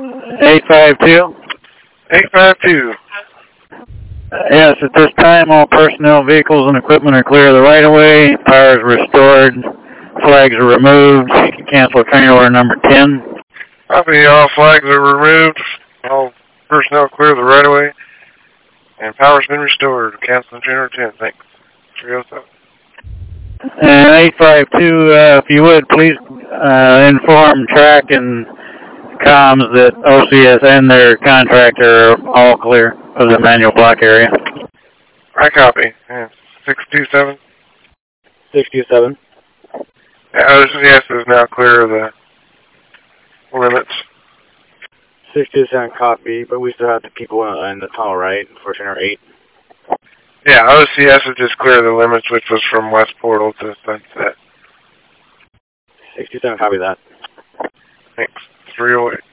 852. 852. Yes, at this time, all personnel, vehicles, and equipment are clear of the right-of-way. Power is restored. Flags are removed. You can cancel train order number 10. Copy. All flags are removed. All personnel clear the right of way. And power's been restored. Cancel train order 10. Thanks. 307. And 852, if you would, please inform track and comms that OCS and their contractor are all clear of the manual block area. I copy. Yeah. 627. 627. Yeah, OCS is now clear of the limits. 627 copy, but we still have the people in the tunnel, right, for train order 8? Yeah, OCS is just clear of the limits, which was from West Portal to Sunset. 627 copy that. Thanks. 308.